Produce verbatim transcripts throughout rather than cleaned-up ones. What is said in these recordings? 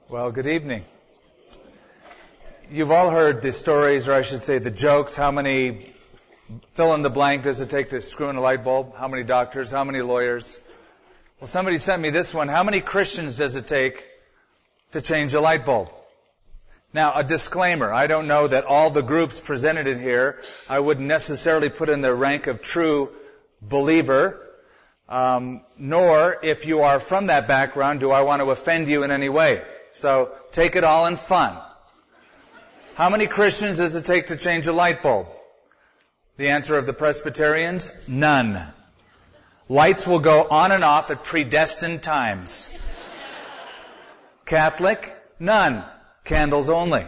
Well, good evening. You've all heard the stories, or I should say the jokes. How many fill in the blank does it take to screw in a light bulb? How many doctors? How many lawyers? Well, somebody sent me this one. How many Christians does it take to change a light bulb? Now, a disclaimer. I don't know that all the groups presented in here I wouldn't necessarily put in the rank of true believer, um, nor, if you are from that background, do I want to offend you in any way. So take it all in fun. How many Christians does it take to change a light bulb? The answer of the Presbyterians, none. Lights will go on and off at predestined times. Catholic, none. Candles only.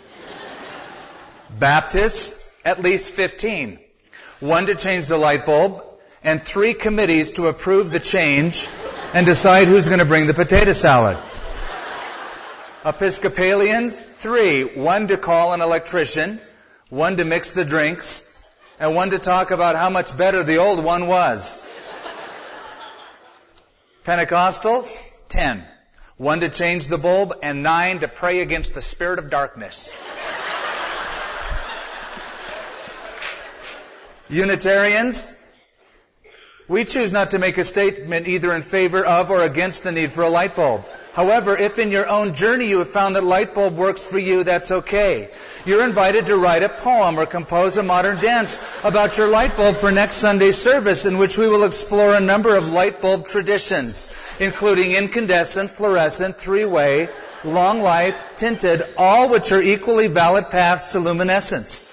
Baptists, at least fifteen. One to change the light bulb, and three committees to approve the change and decide who's going to bring the potato salad. Episcopalians, three. One to call an electrician, one to mix the drinks, and one to talk about how much better the old one was. Pentecostals, ten. One to change the bulb, and nine to pray against the spirit of darkness. Unitarians, we choose not to make a statement either in favor of or against the need for a light bulb. However, if in your own journey you have found that light bulb works for you, that's okay. You're invited to write a poem or compose a modern dance about your light bulb for next Sunday's service, in which we will explore a number of light bulb traditions, including incandescent, fluorescent, three-way, long life, tinted, all which are equally valid paths to luminescence.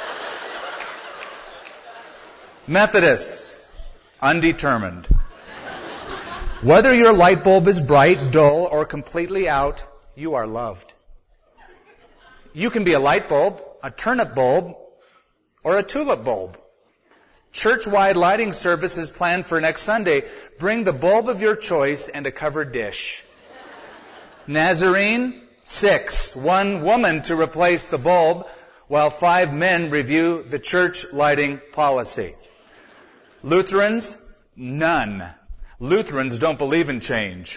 Methodists, undetermined. Whether your light bulb is bright, dull, or completely out, you are loved. You can be a light bulb, a turnip bulb, or a tulip bulb. Church-wide lighting service is planned for next Sunday. Bring the bulb of your choice and a covered dish. Nazarene, six. One woman to replace the bulb, while five men review the church lighting policy. Lutherans, none. Lutherans don't believe in change.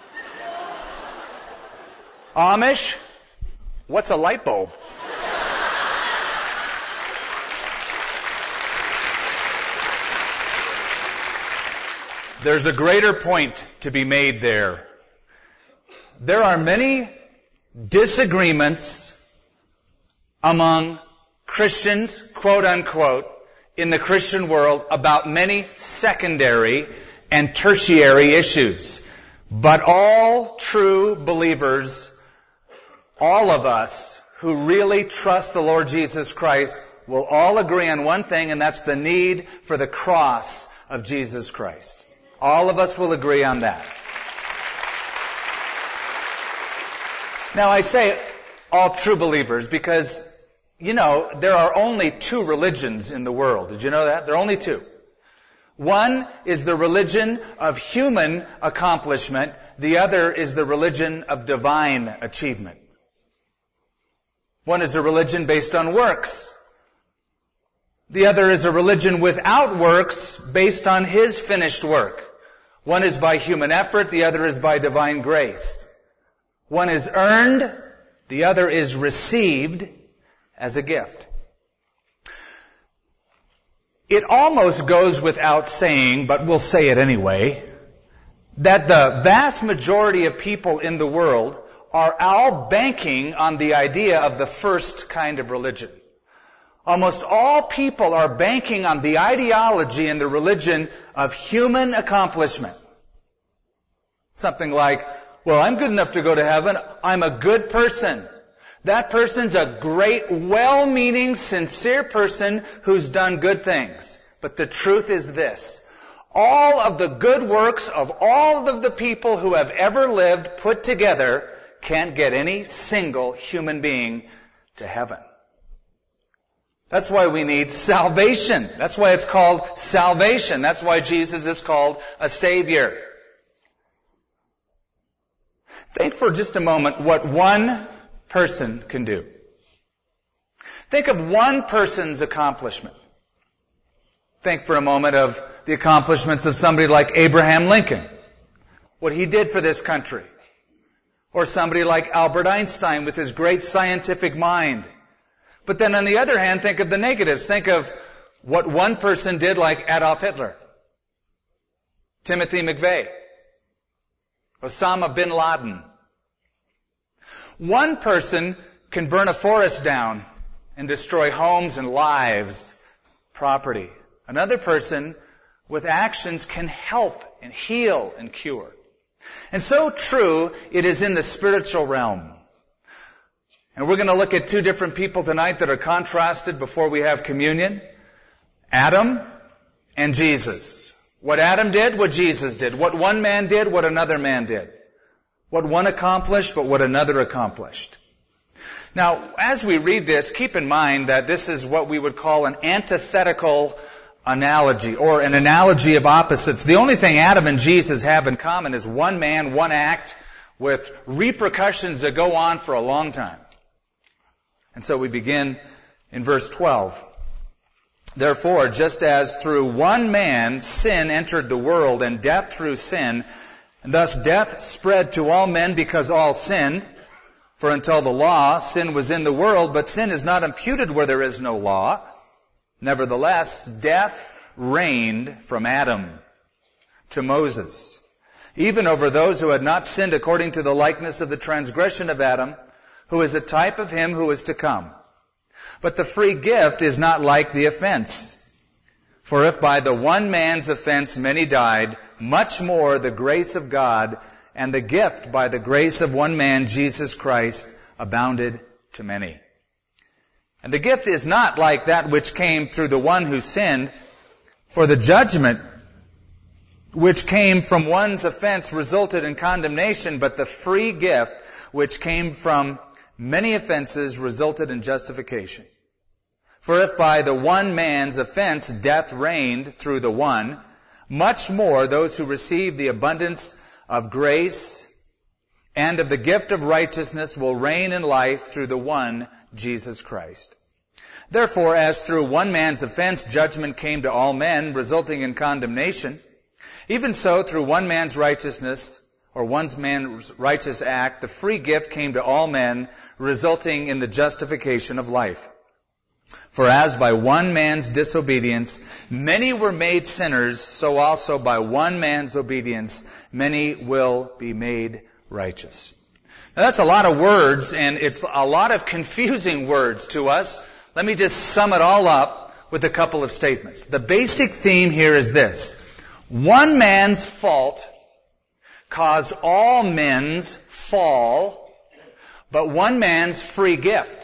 Amish, what's a light bulb? There's a greater point to be made there. There are many disagreements among Christians, quote unquote, in the Christian world about many secondary and tertiary issues. But all true believers, all of us who really trust the Lord Jesus Christ, will all agree on one thing, and that's the need for the cross of Jesus Christ. All of us will agree on that. Now I say all true believers because, you know, there are only two religions in the world. Did you know that? There are only two. One is the religion of human accomplishment. The other is the religion of divine achievement. One is a religion based on works. The other is a religion without works based on His finished work. One is by human effort. The other is by divine grace. One is earned. The other is received as a gift. It almost goes without saying, but we'll say it anyway, that the vast majority of people in the world are all banking on the idea of the first kind of religion. Almost all people are banking on the ideology and the religion of human accomplishment. Something like, well, I'm good enough to go to heaven. I'm a good person. That person's a great, well-meaning, sincere person who's done good things. But the truth is this. All of the good works of all of the people who have ever lived put together can't get any single human being to heaven. That's why we need salvation. That's why it's called salvation. That's why Jesus is called a Savior. Think for just a moment what one person can do. Think of one person's accomplishment. Think for a moment of the accomplishments of somebody like Abraham Lincoln. What he did for this country. Or somebody like Albert Einstein with his great scientific mind. But then on the other hand, think of the negatives. Think of what one person did like Adolf Hitler, Timothy McVeigh, Osama bin Laden. One person can burn a forest down and destroy homes and lives, property. Another person with actions can help and heal and cure. And so true it is in the spiritual realm. And we're going to look at two different people tonight that are contrasted before we have communion. Adam and Jesus. What Adam did, what Jesus did. What one man did, what another man did. What one accomplished, but what another accomplished. Now, as we read this, keep in mind that this is what we would call an antithetical analogy, or an analogy of opposites. The only thing Adam and Jesus have in common is one man, one act, with repercussions that go on for a long time. And so we begin in verse twelve. Therefore, just as through one man sin entered the world, and death through sin, and thus death spread to all men because all sinned. For until the law, sin was in the world, but sin is not imputed where there is no law. Nevertheless, death reigned from Adam to Moses, even over those who had not sinned according to the likeness of the transgression of Adam, who is a type of him who is to come. But the free gift is not like the offense. For if by the one man's offense many died, much more the grace of God and the gift by the grace of one man, Jesus Christ, abounded to many. And the gift is not like that which came through the one who sinned, for the judgment which came from one's offense resulted in condemnation, but the free gift which came from many offenses resulted in justification. For if by the one man's offense death reigned through the one, much more those who receive the abundance of grace and of the gift of righteousness will reign in life through the one, Jesus Christ. Therefore, as through one man's offense judgment came to all men, resulting in condemnation, even so through one man's righteousness, or one man's righteous act, the free gift came to all men, resulting in the justification of life. For as by one man's disobedience many were made sinners, so also by one man's obedience many will be made righteous. Now that's a lot of words, and it's a lot of confusing words to us. Let me just sum it all up with a couple of statements. The basic theme here is this. One man's fault caused all men's fall, but one man's free gift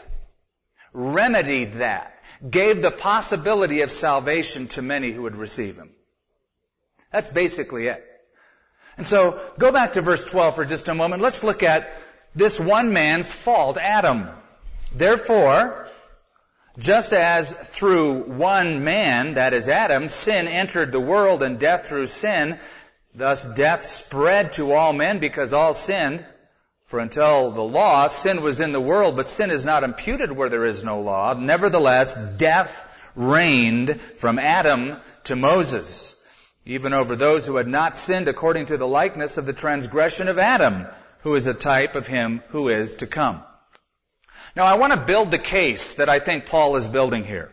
remedied that, gave the possibility of salvation to many who would receive him. That's basically it. And so, go back to verse twelve for just a moment. Let's look at this one man's fault, Adam. Therefore, just as through one man, that is Adam, sin entered the world and death through sin, thus death spread to all men because all sinned. For until the law, sin was in the world, but sin is not imputed where there is no law. Nevertheless, death reigned from Adam to Moses, even over those who had not sinned according to the likeness of the transgression of Adam, who is a type of him who is to come. Now, I want to build the case that I think Paul is building here.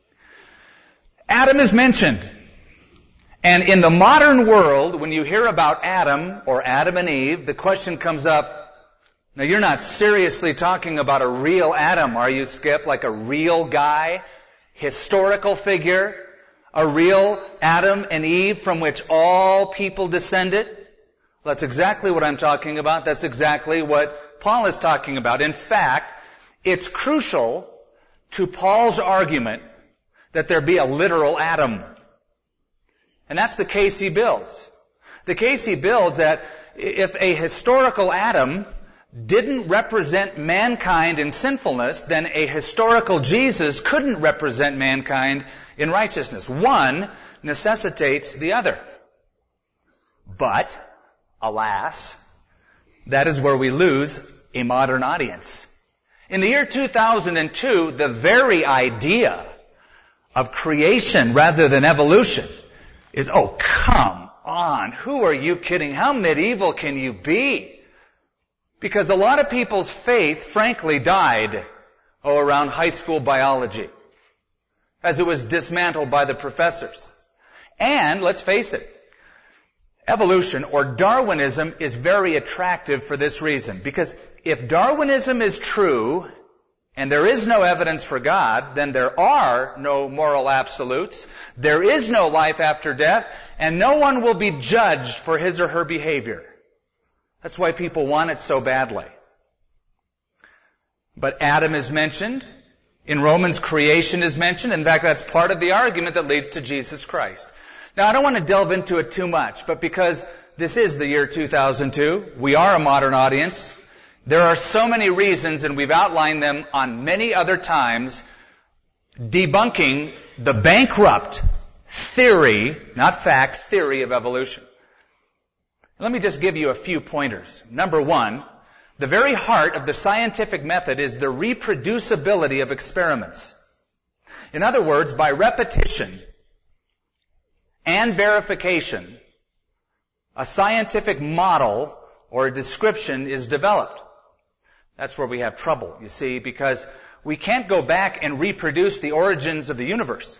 Adam is mentioned. And in the modern world, when you hear about Adam or Adam and Eve, the question comes up, now you're not seriously talking about a real Adam, are you, Skip? Like a real guy? Historical figure? A real Adam and Eve from which all people descended? That's exactly what I'm talking about. That's exactly what Paul is talking about. In fact, it's crucial to Paul's argument that there be a literal Adam. And that's the case he builds. The case he builds that if a historical Adam didn't represent mankind in sinfulness, then a historical Jesus couldn't represent mankind in righteousness. One necessitates the other. But, alas, that is where we lose a modern audience. In the year two thousand two, the very idea of creation rather than evolution is, oh, come on, who are you kidding? How medieval can you be? Because a lot of people's faith, frankly, died, oh, around high school biology, as it was dismantled by the professors. And, let's face it, evolution or Darwinism is very attractive for this reason. Because if Darwinism is true, and there is no evidence for God, then there are no moral absolutes, there is no life after death, and no one will be judged for his or her behavior. That's why people want it so badly. But Adam is mentioned. In Romans, creation is mentioned. In fact, that's part of the argument that leads to Jesus Christ. Now, I don't want to delve into it too much, but because this is the year two thousand two, we are a modern audience, there are so many reasons, and we've outlined them on many other times, debunking the bankrupt theory, not fact, theory of evolution. Let me just give you a few pointers. Number one, the very heart of the scientific method is the reproducibility of experiments. In other words, by repetition and verification, a scientific model or a description is developed. That's where we have trouble, you see, because we can't go back and reproduce the origins of the universe.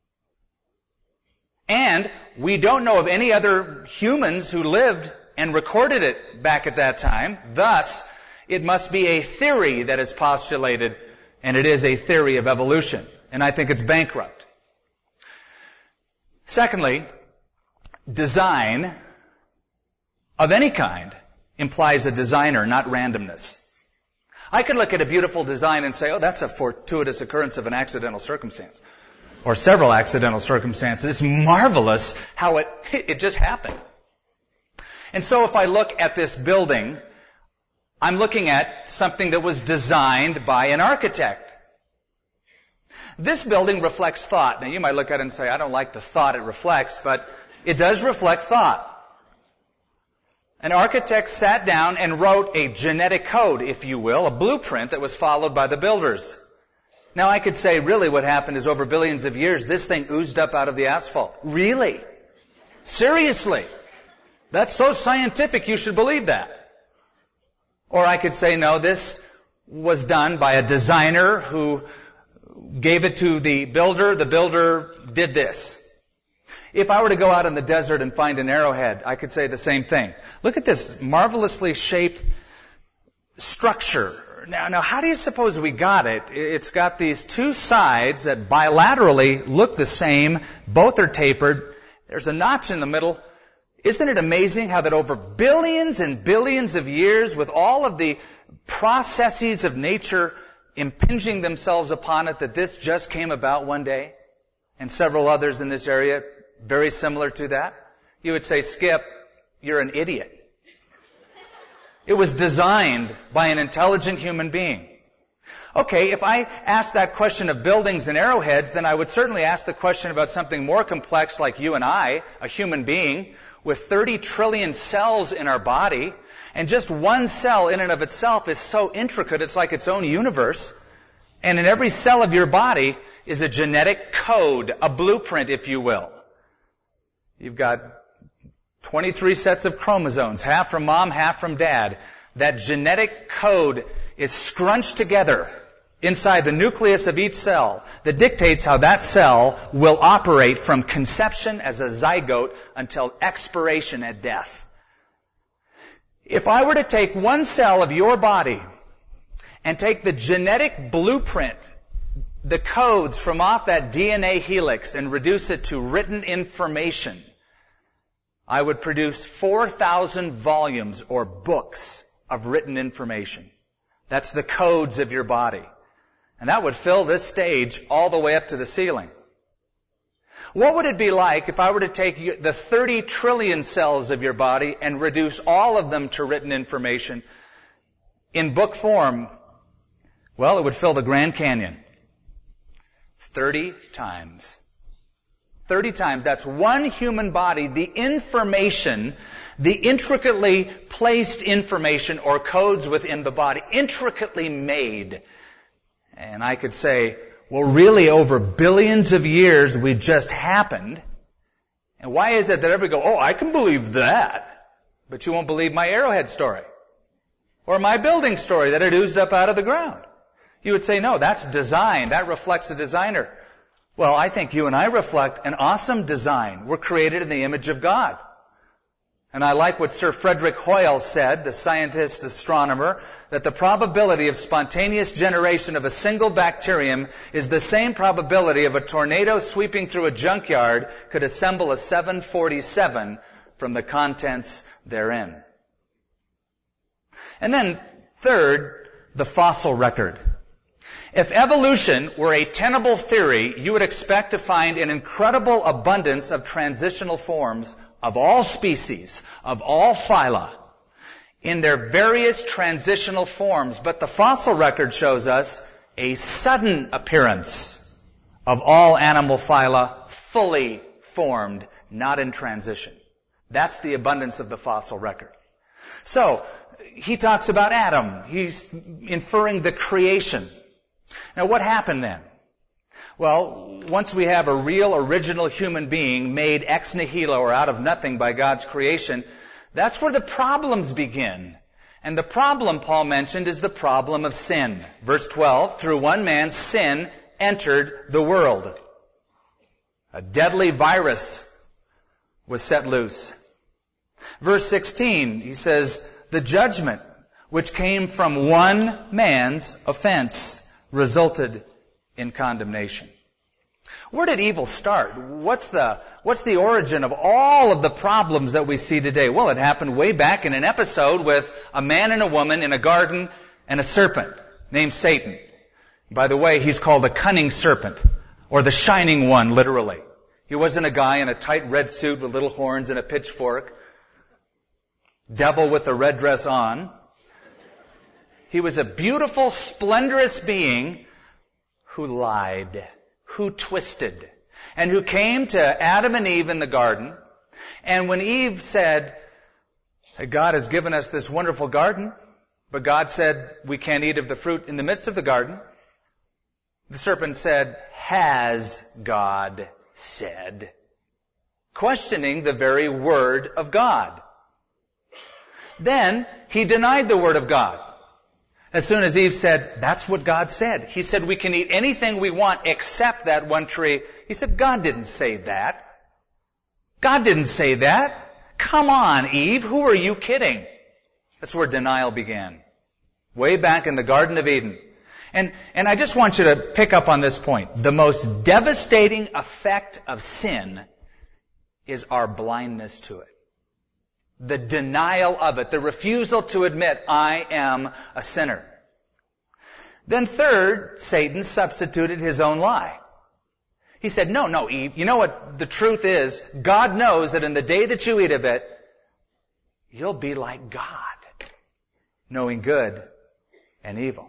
And we don't know of any other humans who lived and recorded it back at that time. Thus, it must be a theory that is postulated, and it is a theory of evolution. And I think it's bankrupt. Secondly, design of any kind implies a designer, not randomness. I could look at a beautiful design and say, oh, that's a fortuitous occurrence of an accidental circumstance. Or several accidental circumstances. It's marvelous how it, it just happened. And so if I look at this building, I'm looking at something that was designed by an architect. This building reflects thought. Now you might look at it and say, I don't like the thought it reflects, but it does reflect thought. An architect sat down and wrote a genetic code, if you will, a blueprint that was followed by the builders. Now I could say, really what happened is over billions of years, this thing oozed up out of the asphalt. Really? Seriously? That's so scientific, you should believe that. Or I could say, no, this was done by a designer who gave it to the builder. The builder did this. If I were to go out in the desert and find an arrowhead, I could say the same thing. Look at this marvelously shaped structure. Now, now, how do you suppose we got it? It's got these two sides that bilaterally look the same. Both are tapered. There's a notch in the middle. Isn't it amazing how that over billions and billions of years, with all of the processes of nature impinging themselves upon it, that this just came about one day? And several others in this area very similar to that? You would say, Skip, you're an idiot. It was designed by an intelligent human being. Okay, if I asked that question of buildings and arrowheads, then I would certainly ask the question about something more complex like you and I, a human being, with thirty trillion cells in our body, and just one cell in and of itself is so intricate, it's like its own universe. And in every cell of your body is a genetic code, a blueprint, if you will. You've got twenty-three sets of chromosomes, half from mom, half from dad. That genetic code is scrunched together inside the nucleus of each cell that dictates how that cell will operate from conception as a zygote until expiration at death. If I were to take one cell of your body and take the genetic blueprint, the codes from off that D N A helix, and reduce it to written information, I would produce four thousand volumes or books of written information. That's the codes of your body. And that would fill this stage all the way up to the ceiling. What would it be like if I were to take the thirty trillion cells of your body and reduce all of them to written information in book form? Well, it would fill the Grand Canyon. thirty times. thirty times. That's one human body. The information, the intricately placed information or codes within the body, intricately made. And I could say, well, really over billions of years we just happened. And why is it that everybody go, oh, I can believe that, but you won't believe my arrowhead story? Or my building story that had oozed up out of the ground? You would say, no, that's design. That reflects the designer. Well, I think you and I reflect an awesome design. We're created in the image of God. And I like what Sir Frederick Hoyle said, the scientist astronomer, that the probability of spontaneous generation of a single bacterium is the same probability of a tornado sweeping through a junkyard could assemble a seven forty-seven from the contents therein. And then, third, the fossil record. If evolution were a tenable theory, you would expect to find an incredible abundance of transitional forms of all species, of all phyla, in their various transitional forms. But the fossil record shows us a sudden appearance of all animal phyla fully formed, not in transition. That's the abundance of the fossil record. So, he talks about Adam. He's inferring the creation. Now, what happened then? Well, once we have a real, original human being made ex nihilo, or out of nothing, by God's creation, that's where the problems begin. And the problem, Paul mentioned, is the problem of sin. Verse twelve, through one man, sin entered the world. A deadly virus was set loose. Verse sixteen, he says, the judgment which came from one man's offense resulted in condemnation. Where did evil start? What's the, what's the origin of all of the problems that we see today? Well, it happened way back in an episode with a man and a woman in a garden and a serpent named Satan. By the way, he's called the cunning serpent, or the shining one, literally. He wasn't a guy in a tight red suit with little horns and a pitchfork, devil with a red dress on. He was a beautiful, splendorous being who lied, who twisted, and who came to Adam and Eve in the garden. And when Eve said, God has given us this wonderful garden, but God said we can't eat of the fruit in the midst of the garden, the serpent said, has God said? Questioning the very word of God. Then he denied the word of God. As soon as Eve said, that's what God said. He said, we can eat anything we want except that one tree. He said, God didn't say that. God didn't say that. Come on, Eve, who are you kidding? That's where denial began. Way back in the Garden of Eden. And, and I just want you to pick up on this point. The most devastating effect of sin is our blindness to it. The denial of it, the refusal to admit, I am a sinner. Then third, Satan substituted his own lie. He said, no, no, Eve, you know what the truth is? God knows that in the day that you eat of it, you'll be like God, knowing good and evil.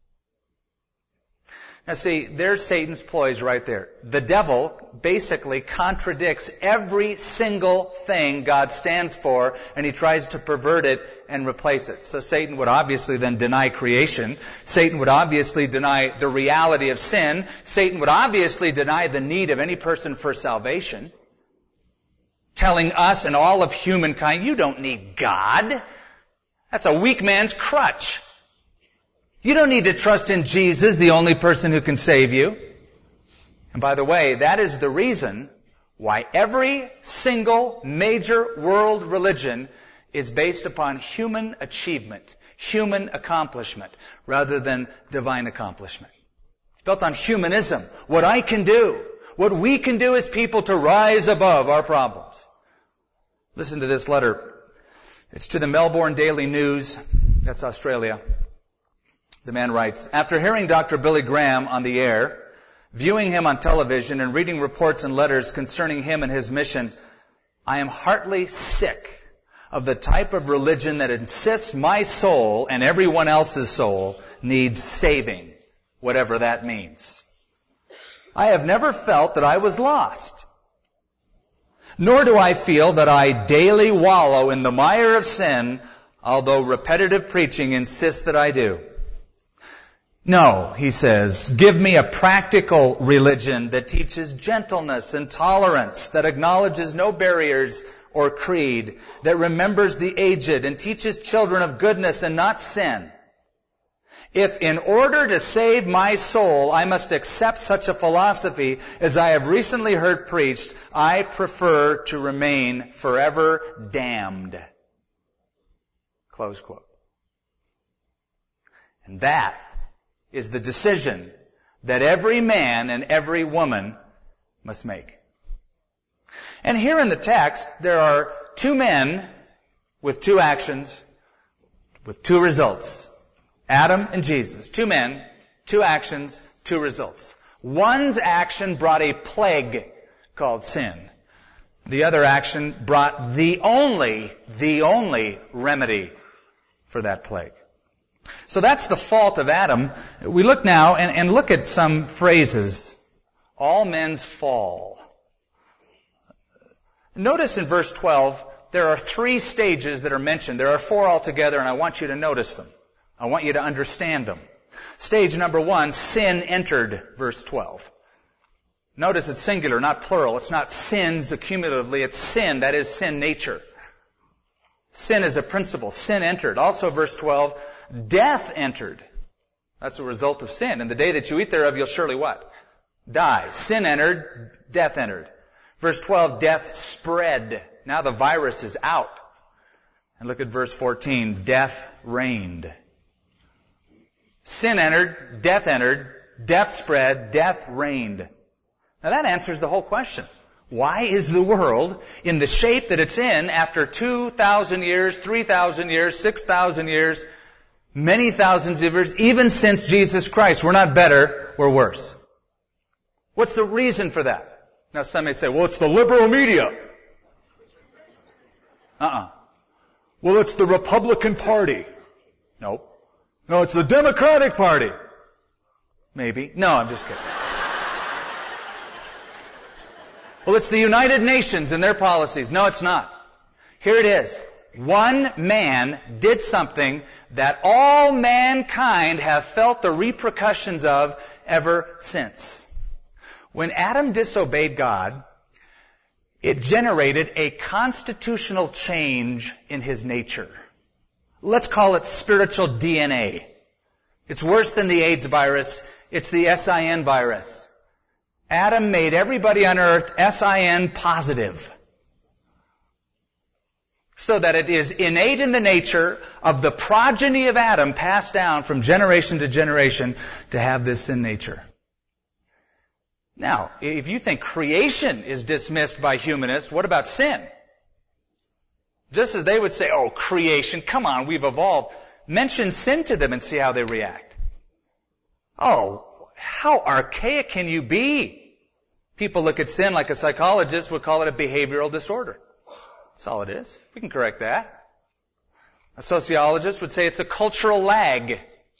Now see, there's Satan's ploys right there. The devil basically contradicts every single thing God stands for, and he tries to pervert it and replace it. So Satan would obviously then deny creation. Satan would obviously deny the reality of sin. Satan would obviously deny the need of any person for salvation, telling us and all of humankind, you don't need God. That's a weak man's crutch. You don't need to trust in Jesus, the only person who can save you. And by the way, that is the reason why every single major world religion is based upon human achievement, human accomplishment, rather than divine accomplishment. It's built on humanism. What I can do, what we can do as people to rise above our problems. Listen to this letter. It's to the Melbourne Daily News. That's Australia. The man writes, after hearing Doctor Billy Graham on the air, viewing him on television, and reading reports and letters concerning him and his mission, I am heartily sick of the type of religion that insists my soul and everyone else's soul needs saving, whatever that means. I have never felt that I was lost, nor do I feel that I daily wallow in the mire of sin, although repetitive preaching insists that I do. No, he says, give me a practical religion that teaches gentleness and tolerance, that acknowledges no barriers or creed that remembers the aged and teaches children of goodness and not sin. If in order to save my soul I must accept such a philosophy as I have recently heard preached, I prefer to remain forever damned. Close quote. And that is the decision that every man and every woman must make. And here in the text, there are two men with two actions, with two results. Adam and Jesus. Two men, two actions, two results. One's action brought a plague called sin. The other action brought the only, the only remedy for that plague. So that's the fault of Adam. We look now and, and look at some phrases. All men's fall. Notice in verse twelve, there are three stages that are mentioned. There are four altogether, and I want you to notice them. I want you to understand them. Stage number one, sin entered, verse twelve. Notice it's singular, not plural. It's not sins accumulatively. It's sin. That is sin nature. Sin is a principle. Sin entered. Also, verse twelve, death entered. That's a result of sin. And the day that you eat thereof, you'll surely what? Die. Sin entered, death entered. Verse twelve, death spread. Now the virus is out. And look at verse fourteen, death reigned. Sin entered, death entered, death spread, death reigned. Now that answers the whole question. Why is the world in the shape that it's in after two thousand years, three thousand years, six thousand years, many thousands of years, even since Jesus Christ? We're not better, we're worse. What's the reason for that? Now some may say, well, it's the liberal media. Uh-uh. Well, it's the Republican Party. Nope. No, it's the Democratic Party. Maybe. No, I'm just kidding. Well, it's the United Nations and their policies. No, it's not. Here it is. One man did something that all mankind have felt the repercussions of ever since. When Adam disobeyed God, it generated a constitutional change in his nature. Let's call it spiritual D N A. It's worse than the AIDS virus. It's the S I N virus. Adam made everybody on earth S I N positive. So that it is innate in the nature of the progeny of Adam passed down from generation to generation to have this sin nature. Now, if you think creation is dismissed by humanists, what about sin? Just as they would say, oh, creation, come on, we've evolved. Mention sin to them and see how they react. Oh, how archaic can you be? People look at sin like a psychologist would call it a behavioral disorder. That's all it is. We can correct that. A sociologist would say it's a cultural lag.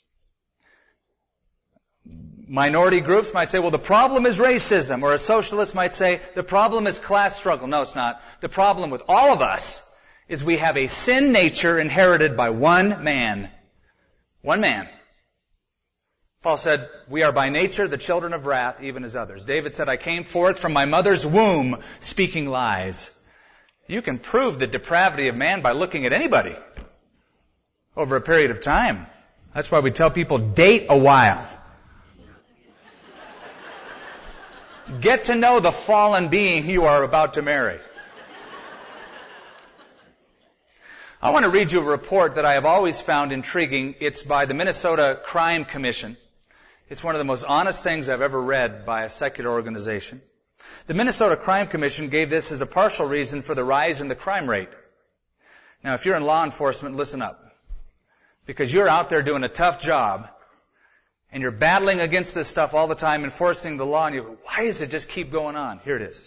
Minority groups might say, well, the problem is racism. Or a socialist might say, the problem is class struggle. No, it's not. The problem with all of us is we have a sin nature inherited by one man. One man. Paul said, we are by nature the children of wrath, even as others. David said, I came forth from my mother's womb speaking lies. You can prove the depravity of man by looking at anybody over a period of time. That's why we tell people, date a while. Get to know the fallen being you are about to marry. I want to read you a report that I have always found intriguing. It's by the Minnesota Crime Commission. It's one of the most honest things I've ever read by a secular organization. The Minnesota Crime Commission gave this as a partial reason for the rise in the crime rate. Now, if you're in law enforcement, listen up. Because you're out there doing a tough job, and you're battling against this stuff all the time, enforcing the law, and you go, why does it just keep going on? Here it is.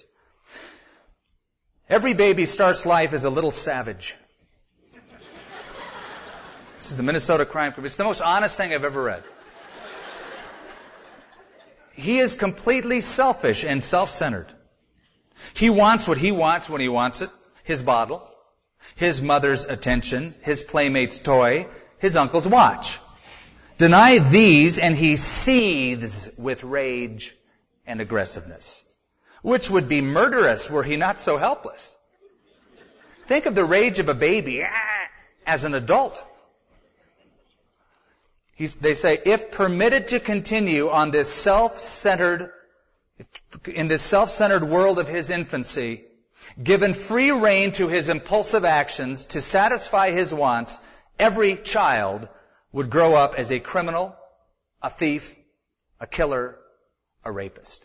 Every baby starts life as a little savage. This is the Minnesota Crime Commission. It's the most honest thing I've ever read. He is completely selfish and self-centered. He wants what he wants when he wants it. His bottle, his mother's attention, his playmate's toy, his uncle's watch. Deny these and he seethes with rage and aggressiveness, which would be murderous were he not so helpless. Think of the rage of a baby as an adult. He's, they say, if permitted to continue on this self-centered, in this self-centered world of his infancy, given free rein to his impulsive actions to satisfy his wants, every child would grow up as a criminal, a thief, a killer, a rapist.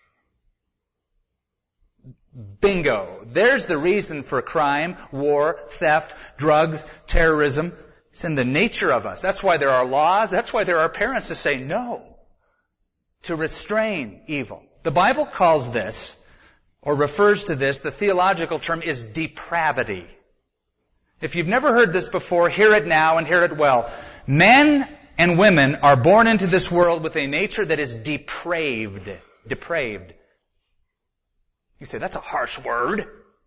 Bingo. There's the reason for crime, war, theft, drugs, terrorism. It's in the nature of us. That's why there are laws. That's why there are parents to say no, to restrain evil. The Bible calls this, or refers to this, the theological term is depravity. If you've never heard this before, hear it now and hear it well. Men and women are born into this world with a nature that is depraved. Depraved. You say, that's a harsh word.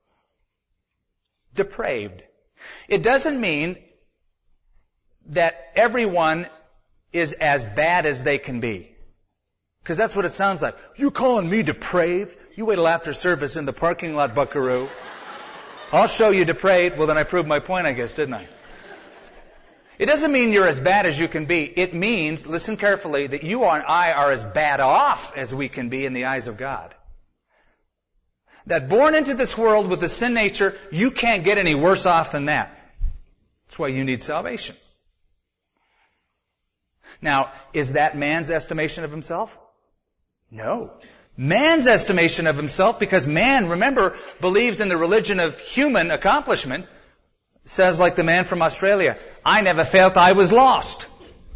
Depraved. It doesn't mean that everyone is as bad as they can be. Because that's what it sounds like. You calling me depraved? You wait till after service in the parking lot, buckaroo. I'll show you depraved. Well, then I proved my point, I guess, didn't I? It doesn't mean you're as bad as you can be. It means, listen carefully, that you and I are as bad off as we can be in the eyes of God. That born into this world with the sin nature, you can't get any worse off than that. That's why you need salvation. Now, is that man's estimation of himself? No. Man's estimation of himself, because man, remember, believes in the religion of human accomplishment, says like the man from Australia, I never felt I was lost.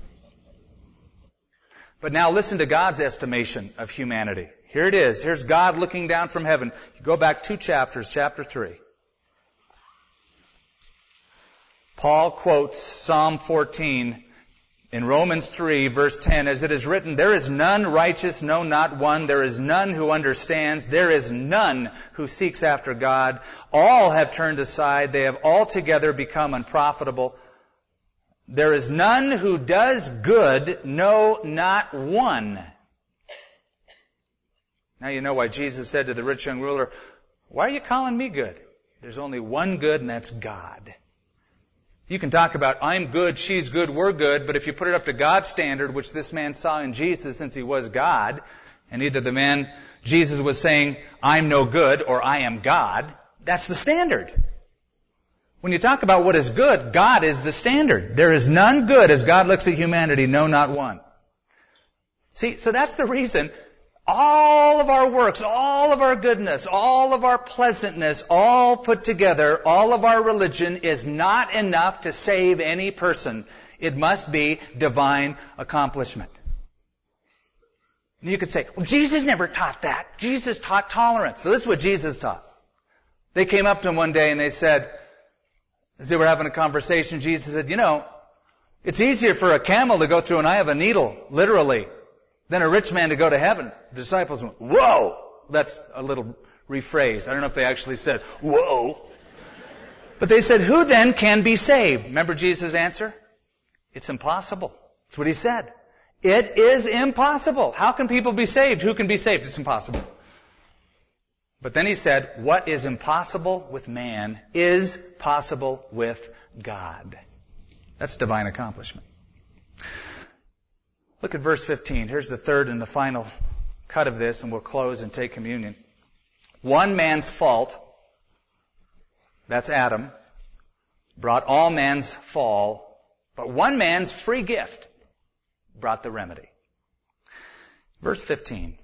But now listen to God's estimation of humanity. Here it is. Here's God looking down from heaven. You go back two chapters, chapter three. Paul quotes Psalm fourteen in Romans three, verse ten, as it is written, there is none righteous, no, not one. There is none who understands. There is none who seeks after God. All have turned aside. They have altogether become unprofitable. There is none who does good, no, not one. Now you know why Jesus said to the rich young ruler, why are you calling me good? There's only one good, and that's God. You can talk about, I'm good, she's good, we're good, but if you put it up to God's standard, which this man saw in Jesus since he was God, and either the man, Jesus was saying, I'm no good, or I am God, that's the standard. When you talk about what is good, God is the standard. There is none good as God looks at humanity, no, not one. See, so that's the reason all of our works, all of our goodness, all of our pleasantness, all put together, all of our religion is not enough to save any person. It must be divine accomplishment. And you could say, well, Jesus never taught that. Jesus taught tolerance. So this is what Jesus taught. They came up to him one day and they said, as they were having a conversation, Jesus said, you know, it's easier for a camel to go through an eye of a needle, literally, than a rich man to go to heaven. The disciples went, whoa! That's a little rephrase. I don't know if they actually said, whoa. But they said, who then can be saved? Remember Jesus' answer? It's impossible. That's what he said. It is impossible. How can people be saved? Who can be saved? It's impossible. But then he said, what is impossible with man is possible with God. That's divine accomplishment. Look at verse fifteen. Here's the third and the final cut of this, and we'll close and take communion. One man's fault, that's Adam, brought all man's fall, but one man's free gift brought the remedy. Verse fifteen.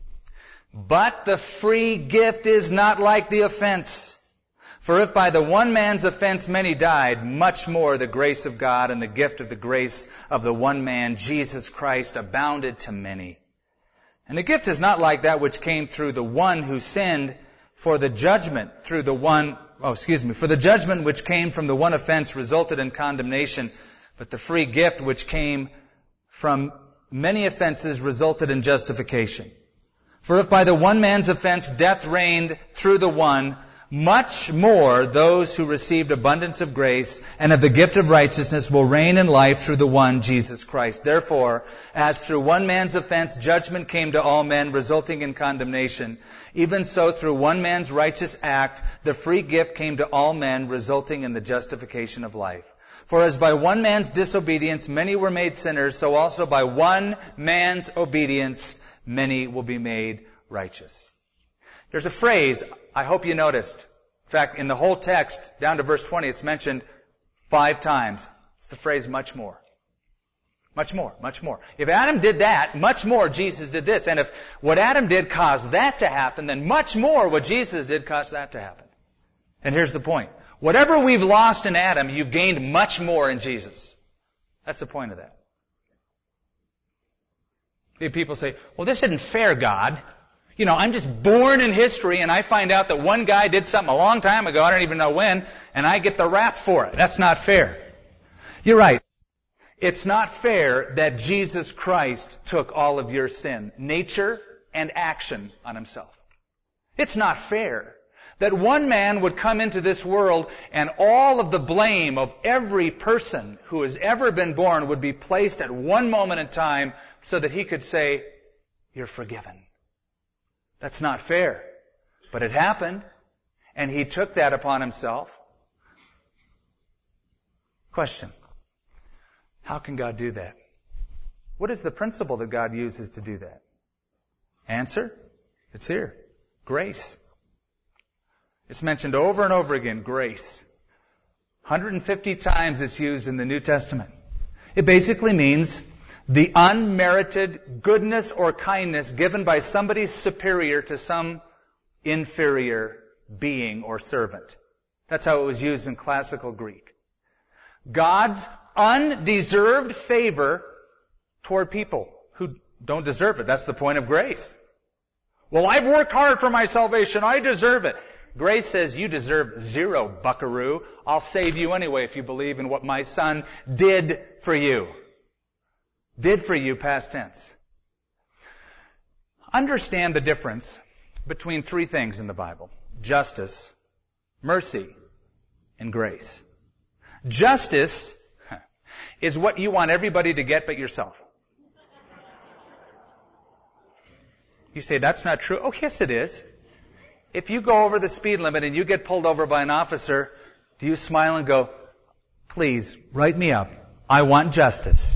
But the free gift is not like the offense. For if by the one man's offense many died, much more the grace of God and the gift of the grace of the one man, Jesus Christ, abounded to many. And the gift is not like that which came through the one who sinned, for the judgment through the one, oh, excuse me, for the judgment which came from the one offense resulted in condemnation, but the free gift which came from many offenses resulted in justification. For if by the one man's offense death reigned through the one, much more those who received abundance of grace and of the gift of righteousness will reign in life through the one, Jesus Christ. Therefore, as through one man's offense judgment came to all men, resulting in condemnation, even so through one man's righteous act the free gift came to all men, resulting in the justification of life. For as by one man's disobedience many were made sinners, so also by one man's obedience many will be made righteous. There's a phrase I hope you noticed. In fact, in the whole text, down to verse twenty, it's mentioned five times. It's the phrase much more. Much more, much more. If Adam did that, much more Jesus did this. And if what Adam did caused that to happen, then much more what Jesus did caused that to happen. And here's the point. Whatever we've lost in Adam, you've gained much more in Jesus. That's the point of that. People say, well, this isn't fair, God. You know, I'm just born in history and I find out that one guy did something a long time ago, I don't even know when, and I get the rap for it. That's not fair. You're right. It's not fair that Jesus Christ took all of your sin, nature and action, on himself. It's not fair that one man would come into this world and all of the blame of every person who has ever been born would be placed at one moment in time so that he could say, you're forgiven. That's not fair. But it happened, and he took that upon himself. Question. How can God do that? What is the principle that God uses to do that? Answer. It's here. Grace. It's mentioned over and over again, grace. one hundred fifty times it's used in the New Testament. It basically means the unmerited goodness or kindness given by somebody superior to some inferior being or servant. That's how it was used in classical Greek. God's undeserved favor toward people who don't deserve it. That's the point of grace. Well, I've worked hard for my salvation. I deserve it. Grace says you deserve zero, buckaroo. I'll save you anyway if you believe in what my son did for you. Did for you, past tense. Understand the difference between three things in the Bible. Justice, mercy, and grace. Justice is what you want everybody to get but yourself. You say, that's not true. Oh, yes, it is. If you go over the speed limit and you get pulled over by an officer, do you smile and go, please, write me up. I want justice.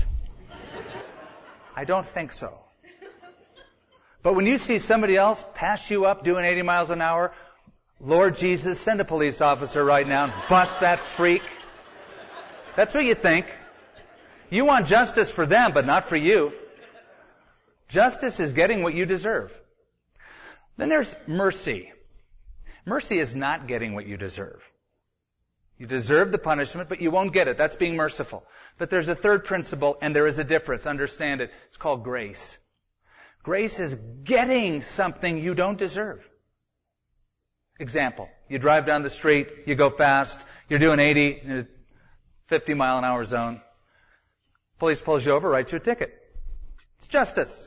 I don't think so. But when you see somebody else pass you up doing eighty miles an hour, Lord Jesus, send a police officer right now and bust that freak. That's what you think. You want justice for them, but not for you. Justice is getting what you deserve. Then there's mercy. Mercy is not getting what you deserve. You deserve the punishment, but you won't get it. That's being merciful. But there's a third principle, and there is a difference. Understand it. It's called grace. Grace is getting something you don't deserve. Example. You drive down the street, you go fast, you're doing eighty in a fifty mile an hour zone. Police pulls you over, writes you a ticket. It's justice.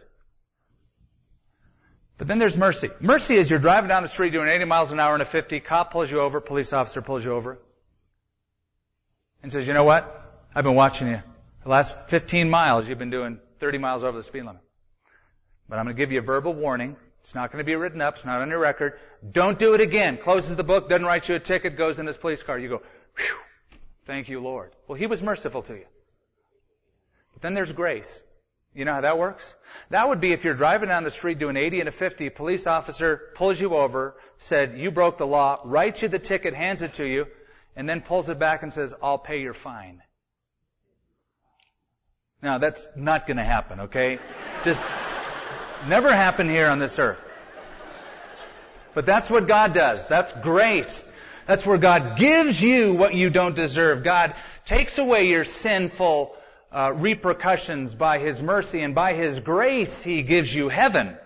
But then there's mercy. Mercy is you're driving down the street doing eighty miles an hour in a fifty, cop pulls you over, police officer pulls you over, and says, you know what? I've been watching you. The last fifteen miles, you've been doing thirty miles over the speed limit. But I'm going to give you a verbal warning. It's not going to be written up. It's not on your record. Don't do it again. Closes the book, doesn't write you a ticket, goes in his police car. You go, whew, thank you, Lord. Well, he was merciful to you. But then there's grace. You know how that works? That would be if you're driving down the street doing eighty and a fifty, a police officer pulls you over, said, you broke the law, writes you the ticket, hands it to you, and then pulls it back and says, I'll pay your fine. Now, that's not going to happen, okay? Just never happen here on this earth. But that's what God does. That's grace. That's where God gives you what you don't deserve. God takes away your sinful uh, repercussions by His mercy, and by His grace He gives you heaven.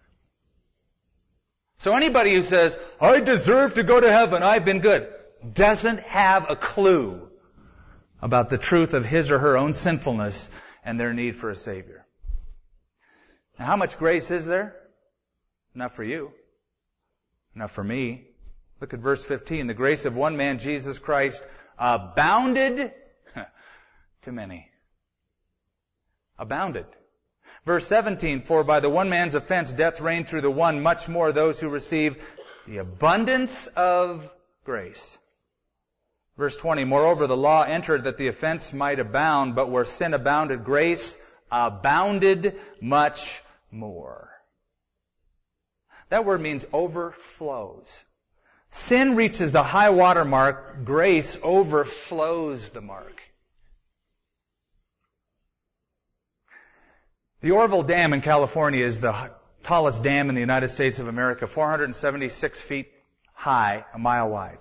So anybody who says, I deserve to go to heaven, I've been good, doesn't have a clue about the truth of his or her own sinfulness and their need for a Savior. Now, how much grace is there? Not for you. Not for me. Look at verse fifteen. The grace of one man, Jesus Christ, abounded to many. Abounded. Verse seventeen, for by the one man's offense death reigned through the one, much more those who receive the abundance of grace. Verse twenty, moreover the law entered that the offense might abound, but where sin abounded, grace abounded much more. That word means overflows. Sin reaches a high water mark, grace overflows the mark. The Oroville Dam in California is the tallest dam in the United States of America, four hundred seventy-six feet high, a mile wide.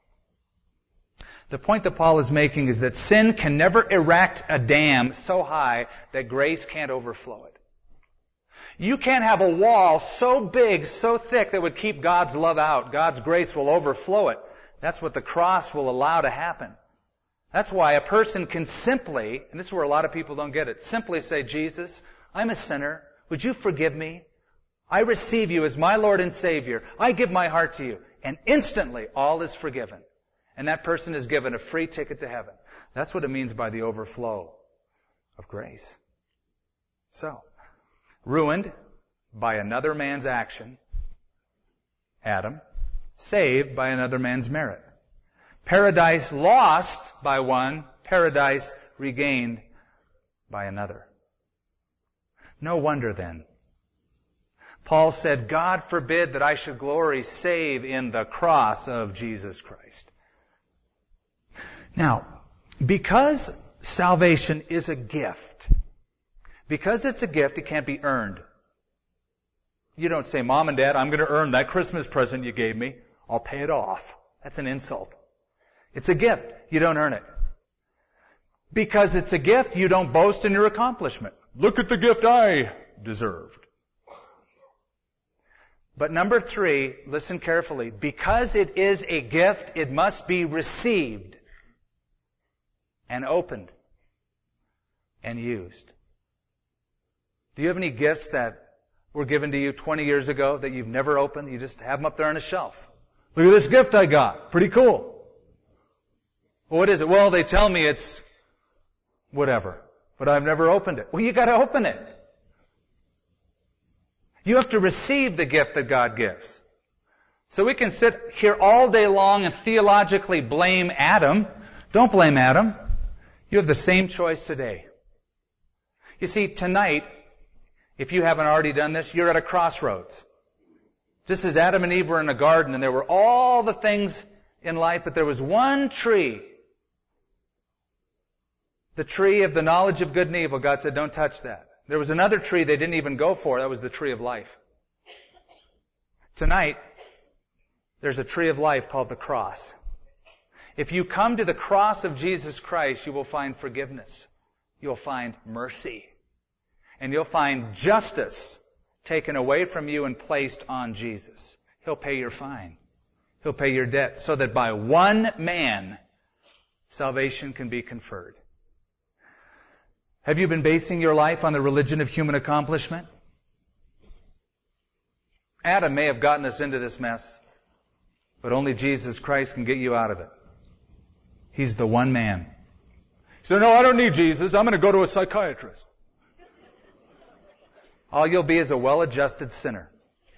The point that Paul is making is that sin can never erect a dam so high that grace can't overflow it. You can't have a wall so big, so thick that would keep God's love out. God's grace will overflow it. That's what the cross will allow to happen. That's why a person can simply, and this is where a lot of people don't get it, simply say, Jesus, I'm a sinner. Would you forgive me? I receive you as my Lord and Savior. I give my heart to you. And instantly, all is forgiven. And that person is given a free ticket to heaven. That's what it means by the overflow of grace. So, ruined by another man's action, Adam. Saved by another man's merit. Paradise lost by one, paradise regained by another. No wonder then. Paul said, God forbid that I should glory save in the cross of Jesus Christ. Now, because salvation is a gift, because it's a gift, it can't be earned. You don't say, Mom and Dad, I'm going to earn that Christmas present you gave me. I'll pay it off. That's an insult. It's a gift. You don't earn it. Because it's a gift, you don't boast in your accomplishment. Look at the gift I deserved. But number three, listen carefully. Because it is a gift, it must be received and opened and used. Do you have any gifts that were given to you twenty years ago that you've never opened? You just have them up there on a shelf. Look at this gift I got. Pretty cool. Well, what is it? Well, they tell me it's whatever. But I've never opened it. Well, you got to open it. You have to receive the gift that God gives. So we can sit here all day long and theologically blame Adam. Don't blame Adam. You have the same choice today. You see, tonight, if you haven't already done this, you're at a crossroads. Just as Adam and Eve were in a garden and there were all the things in life, but there was one tree. The tree of the knowledge of good and evil. God said, don't touch that. There was another tree they didn't even go for. That was the tree of life. Tonight, there's a tree of life called the cross. If you come to the cross of Jesus Christ, you will find forgiveness. You'll find mercy. And you'll find justice taken away from you and placed on Jesus. He'll pay your fine. He'll pay your debt so that by one man, salvation can be conferred. Have you been basing your life on the religion of human accomplishment? Adam may have gotten us into this mess, but only Jesus Christ can get you out of it. He's the one man. So no, I don't need Jesus. I'm going to go to a psychiatrist. All you'll be is a well-adjusted sinner.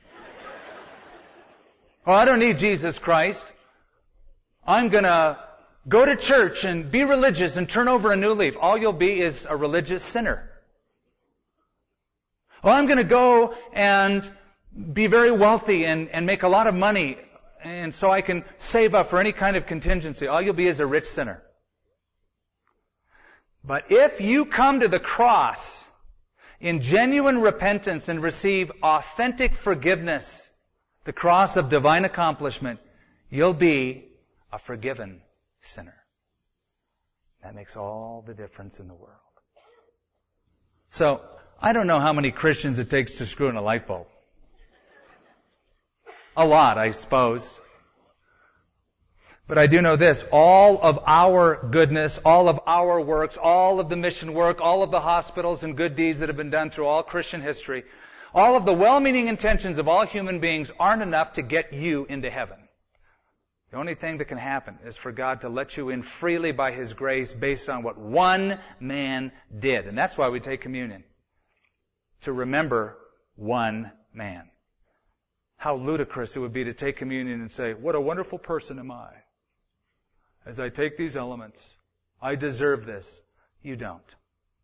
Oh, I don't need Jesus Christ. I'm going to go to church and be religious and turn over a new leaf. All you'll be is a religious sinner. Well, I'm going to go and be very wealthy and, and make a lot of money, and so I can save up for any kind of contingency. All you'll be is a rich sinner. But if you come to the cross in genuine repentance and receive authentic forgiveness, the cross of divine accomplishment, you'll be a forgiven sinner. That makes all the difference in the world. So, I don't know how many Christians it takes to screw in a light bulb. A lot, I suppose. But I do know this, all of our goodness, all of our works, all of the mission work, all of the hospitals and good deeds that have been done through all Christian history, all of the well-meaning intentions of all human beings aren't enough to get you into heaven. The only thing that can happen is for God to let you in freely by His grace based on what one man did. And that's why we take communion. To remember one man. How ludicrous it would be to take communion and say, what a wonderful person am I. As I take these elements, I deserve this. You don't.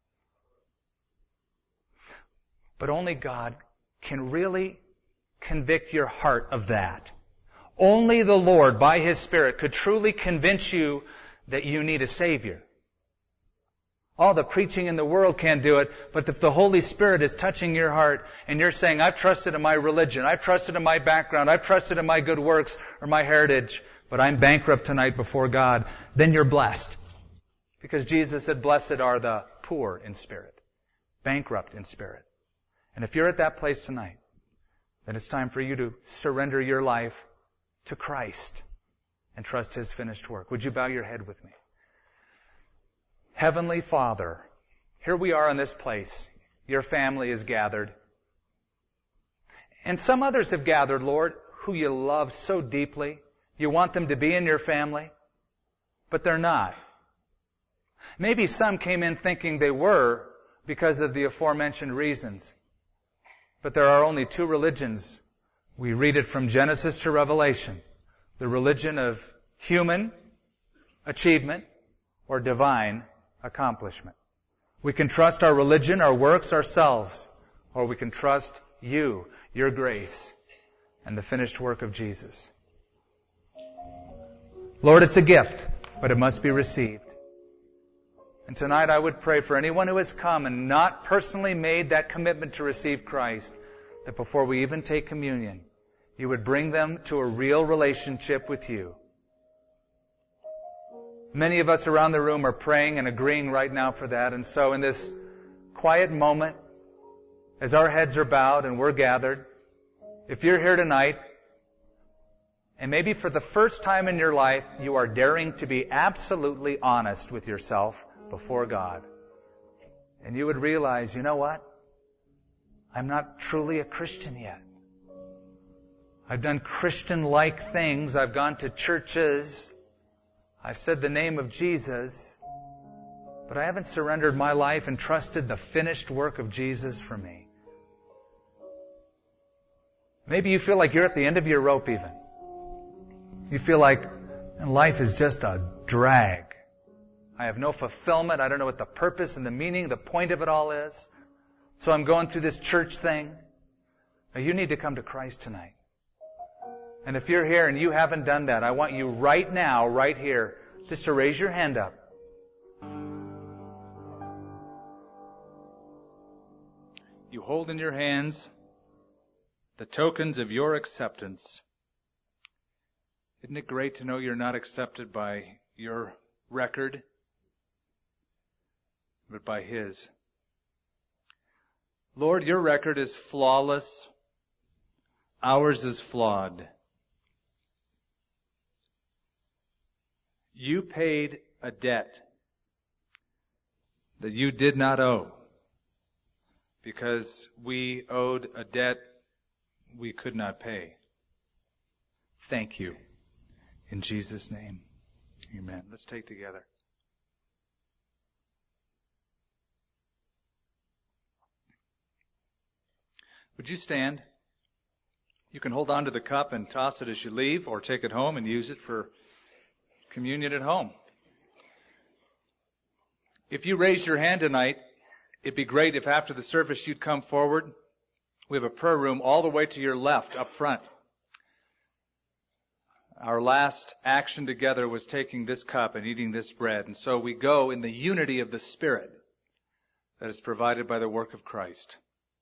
But only God can really convict your heart of that. Only the Lord, by His Spirit, could truly convince you that you need a Savior. All the preaching in the world can't do it, but if the Holy Spirit is touching your heart and you're saying, I've trusted in my religion, I've trusted in my background, I've trusted in my good works or my heritage, but I'm bankrupt tonight before God, then you're blessed. Because Jesus said, blessed are the poor in spirit, bankrupt in spirit. And if you're at that place tonight, then it's time for you to surrender your life to Christ and trust His finished work. Would you bow your head with me? Heavenly Father, here we are in this place. Your family is gathered. And some others have gathered, Lord, who you love so deeply. You want them to be in your family, but they're not. Maybe some came in thinking they were because of the aforementioned reasons. But there are only two religions. We read it from Genesis to Revelation. The religion of human achievement or divine accomplishment. We can trust our religion, our works, ourselves, or we can trust you, your grace, and the finished work of Jesus. Lord, it's a gift, but it must be received. And tonight I would pray for anyone who has come and not personally made that commitment to receive Christ, that before we even take communion, you would bring them to a real relationship with you. Many of us around the room are praying and agreeing right now for that. And so in this quiet moment, as our heads are bowed and we're gathered, if you're here tonight, and maybe for the first time in your life, you are daring to be absolutely honest with yourself before God. And you would realize, you know what? I'm not truly a Christian yet. I've done Christian-like things. I've gone to churches. I've said the name of Jesus. But I haven't surrendered my life and trusted the finished work of Jesus for me. Maybe you feel like you're at the end of your rope even. You feel like life is just a drag. I have no fulfillment. I don't know what the purpose and the meaning, the point of it all is. So I'm going through this church thing. Now you need to come to Christ tonight. And if you're here and you haven't done that, I want you right now, right here, just to raise your hand up. You hold in your hands the tokens of your acceptance. Isn't it great to know you're not accepted by your record, but by His? Lord, your record is flawless. Ours is flawed. You paid a debt that you did not owe because we owed a debt we could not pay. Thank you. In Jesus' name, amen. Let's take together. Would you stand? You can hold on to the cup and toss it as you leave, or take it home and use it for communion at home. If you raised your hand tonight, it'd be great if after the service you'd come forward. We have a prayer room all the way to your left up front. Our last action together was taking this cup and eating this bread. And so we go in the unity of the Spirit that is provided by the work of Christ.